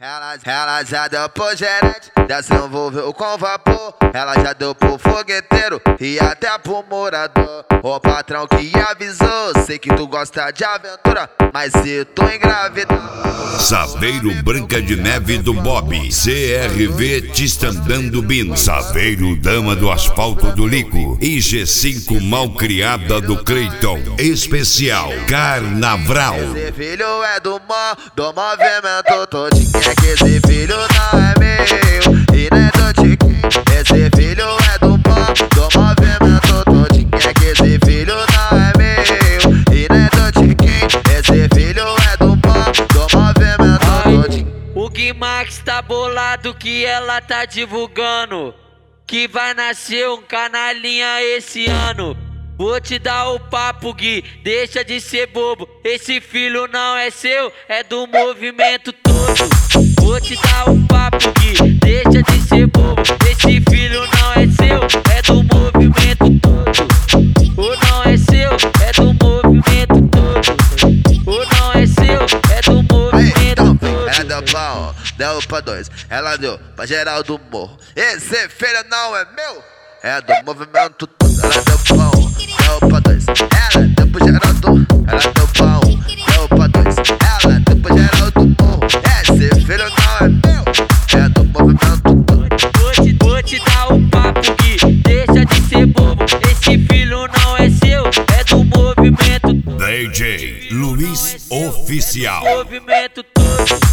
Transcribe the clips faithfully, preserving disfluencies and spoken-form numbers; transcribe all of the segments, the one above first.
Ela, ela já deu pro gerente, já se envolveu com vapor. Ela já deu pro fogueteiro e até pro morador. O patrão que avisou, sei que tu gosta de aventura, mas se tu engravidar... Saveiro Branca de Neve do Bob, C R V Tistandando Bin, Saveiro Dama do Asfalto do Lico e G cinco Malcriada do Cleiton. Especial Carnaval. Esse filho é do mo, do movimento todinho. É que esse filho não é meu e nem do tiquinho. Esse filho é do mo, do movimento todinho. É que esse filho não é meu e nem do tiquinho. Esse filho é do mo, do movimento todinho. O Gui Max tá bolado que ela tá divulgando que vai nascer um canalinha esse ano. Vou te dar o papo, Gui, deixa de ser bobo. Esse filho não é seu, é do movimento todo. Vou te dar o papo, Gui, deixa de ser bobo. Esse filho não é seu, é do movimento todo. O não é seu, é do movimento todo. O não é seu, é do movimento todo. Ela deu pra um, deu pra dois, ela deu pra geral do morro. Esse filho não é meu, é do movimento todo. Ela deu pra um, deu pra dois, ela deu pro geral do. Ela deu pra um, deu pra dois, ela deu pro geral do morro. Esse filho não é meu, é do movimento todo. Vou te, vou te dar o papo, Gui, deixa de ser bobo. Esse filho não é seu, é do movimento todo. D J Luiz Oficial. Movimento todo.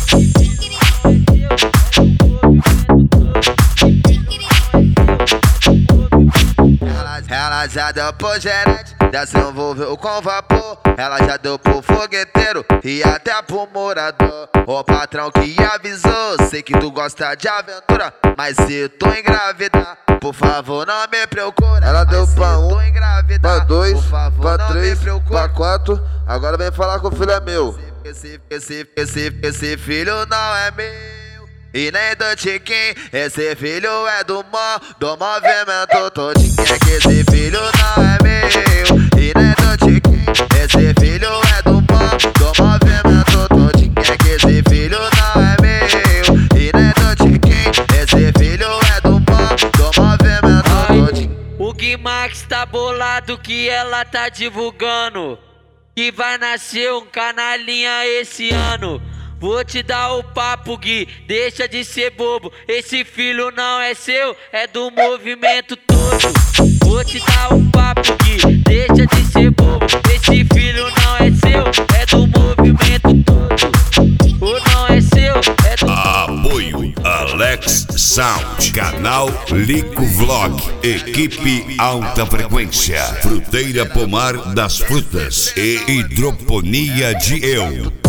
Ela já deu pro gerente, já se envolveu com vapor. Ela já deu pro fogueteiro e até pro morador. O patrão que avisou, sei que tu gosta de aventura, mas se tu engravidar, por favor não me procura. Ela deu pra um, pra dois, favor, pra três, pra quatro. Agora vem falar que o filho é meu. Esse, esse, esse, esse filho não é meu e nem do tiquinho. Esse filho é do mo, do movimento todinho. É que esse filho não é meu e nem do tiquinho. Esse filho é do mo, do movimento todinho. É que esse filho não é meu e nem do tiquinho. Esse filho é do mo, do movimento todinho. O Gui Max tá bolado que ela tá divulgando que vai nascer um canalinha esse ano. Vou te dar o papo, Gui, deixa de ser bobo. Esse filho não é seu, é do movimento todo. Vou te dar o papo, Gui, deixa de ser bobo. Esse filho não é seu, é do movimento todo. O não é seu, é do... Apoio Alex Sound, canal Lico Vlog, equipe Alta Frequência, Fruteira Pomar das Frutas e Hidroponia de Eu.